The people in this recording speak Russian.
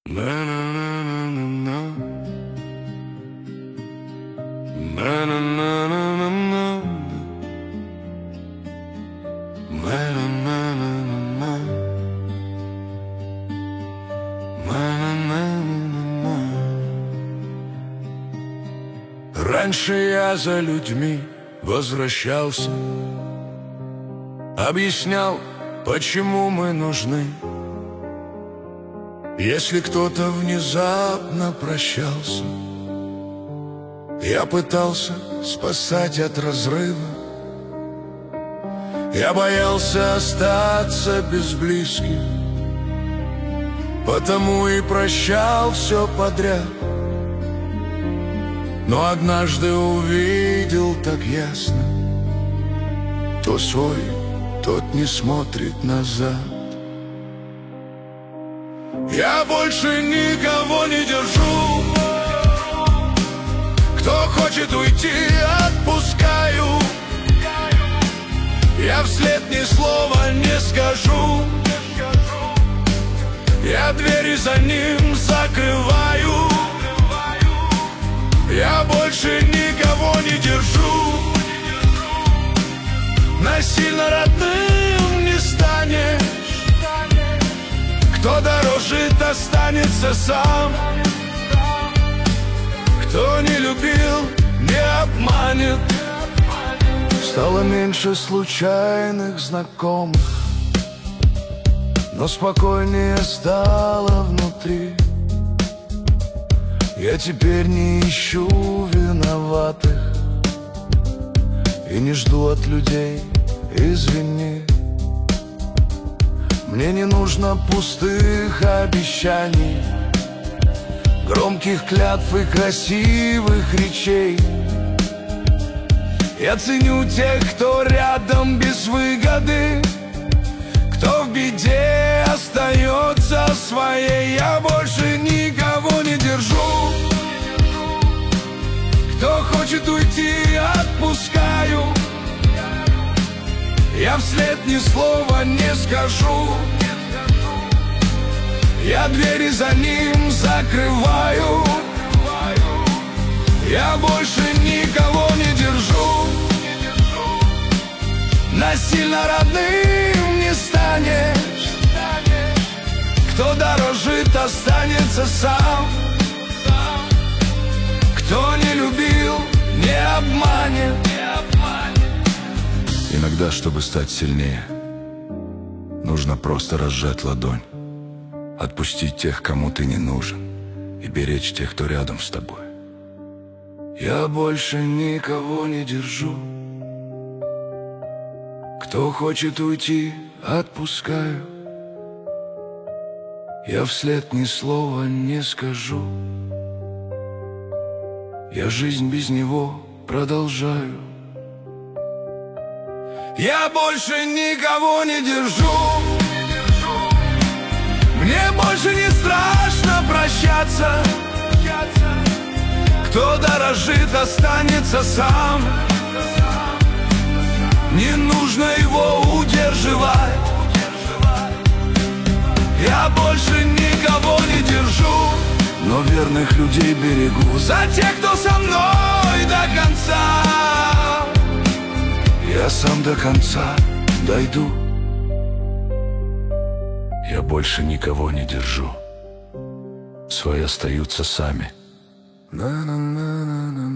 На-на-на-на-на-на. На-на-на-на-на-на. На-на-на-на-на-на. На-на-на-на-на-на. Раньше я за людьми возвращался, объяснял, почему мы нужны. Если кто-то внезапно прощался, я пытался спасать от разрыва. Я боялся остаться без близких, потому и прощал все подряд. Но однажды увидел так ясно: кто свой, тот не смотрит назад. Я больше никого не держу. Кто хочет уйти, отпускаю. Я вслед ни слова не скажу. Я двери за ним закрываю. Я больше никого не держу. Насильно родным не станешь. Кто дорожит, останется сам. Кто не любил, не обманет. Стало меньше случайных знакомых, но спокойнее стало внутри. Я теперь не ищу виноватых и не жду от людей извини. Мне не нужно пустых обещаний, громких клятв и красивых речей. Я ценю тех, кто рядом без выгоды, кто в беде остается своей. Я больше никого не держу. Кто хочет уйти, отпускаю. Я вслед ни слова не скажу. Я двери за ним закрываю. Я больше никого не держу. Насильно родным не станешь. Кто дорожит, останется сам. Кто не любил, не обманет. Иногда, чтобы стать сильнее, нужно просто разжать ладонь, отпустить тех, кому ты не нужен, и беречь тех, кто рядом с тобой. Я больше никого не держу. Кто хочет уйти, отпускаю. Я вслед ни слова не скажу. Я жизнь без него продолжаю. Я больше никого не держу. Мне больше не страшно прощаться. Кто дорожит, останется сам. Не нужно его удерживать. Я больше никого не держу, но верных людей берегу. За тех, кто со мной до конца. Я сам до конца дойду. Я больше никого не держу. Свои остаются сами. На-на-на-на-на.